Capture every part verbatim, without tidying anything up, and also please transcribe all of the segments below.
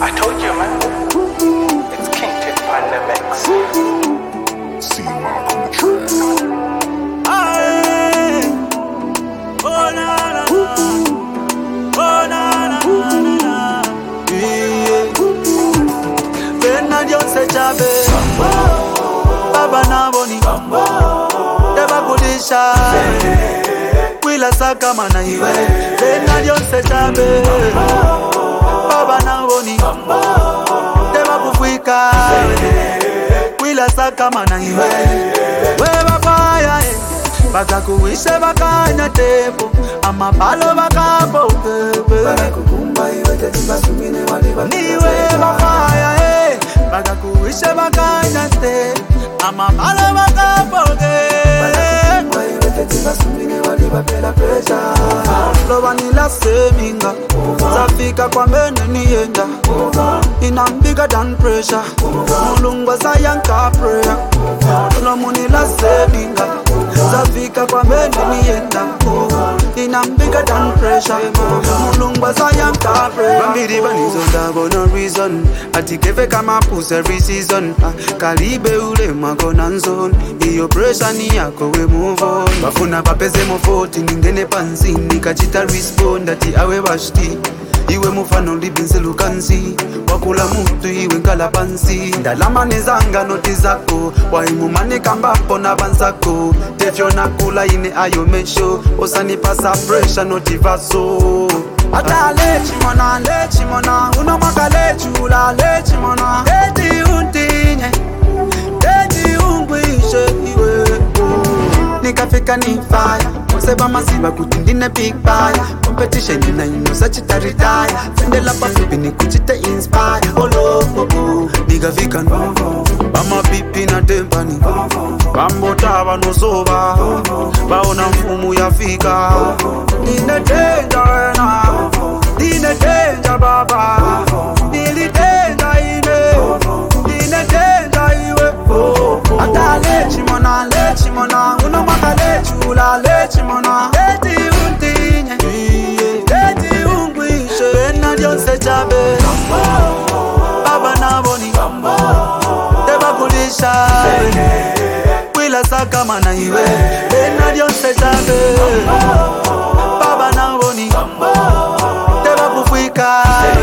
I told you, man. It's King Tip Pandemics. See Mark on the track. Aye. Oh na na na. Oh na na na na. Yeah. Bena Jose Chabe. Baba na boni. Deba kudisha. Wila saka mana iwe. Bena Jose Chabe. Baba na boni. Deba kufika. Wila saka mana iwe. Weba fire. Baka kuwishe bakanya tepo. Ama palo bakapo. Niwe bafaya eh. Baka kuwishe bakanya tepo. Ama palo bakapo. Loba nila seminga. Zafika kwa mene nienda. Inam bigger than pressure. Mulungwa sayanka prayer. Lomu nila seminga. Zafika kwa mene nienda. Inam bigger than pressure. Mulungwa sayanka prayer. Bambiri banizonda for no reason. Atikefe kama puss every season. Kalibe ule magona nzon. Iyo pressure ni yako we move on. Bafuna bapeze mofoti ningene pansi. Nikachita respond ati awe bashti. Iwe mufano libinse lukansi. Wakula mutu iwe nkala pansi. Ndalama nezanga noti zako. Waimumane kambapo na bansako. Tefyo nakula ine ayo mesho. Osani pasa pressure noti vaso. Ata lechi mona lechi mona. Uno maka lechi ula lechi mona. Eti untinye. Eti ungwishe iwe. Nikafika ni fire. Seba masiba kutindine big fire. Competition ina inosa chita retire. Fendela pa flipi ni kuchita inspire. Olo obo Niga vika novo. Bama pipi na tempani. Bambo taba no soba. Baona mfumu ya fika. Nine danger ena. Nine danger baba. Nili danger ine. Nine danger iwe. Ata lechi mona lechi mona. Uno maka lechi ula lechi mona. Eti untinye. Eti ungwishe. Bena Jose Chabe. Baba na boni. Deba kudisha. Wila saka mana iwe. Bena Jose Chabe. Baba na boni. Deba kufika.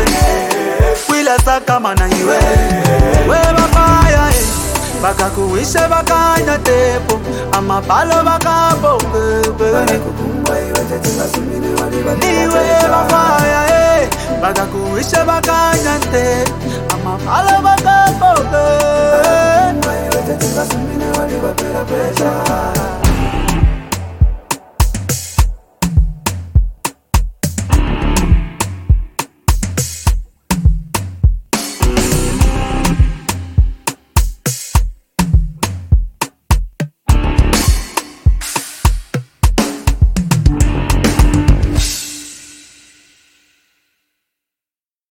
Wila saka mana iwe. Weba fire. Baka kuwishe bakanya tepo. Ama palo bakapo. Niwe bafaya eh. Baka kuwishe bakanya tepo. Ama palo bakapo.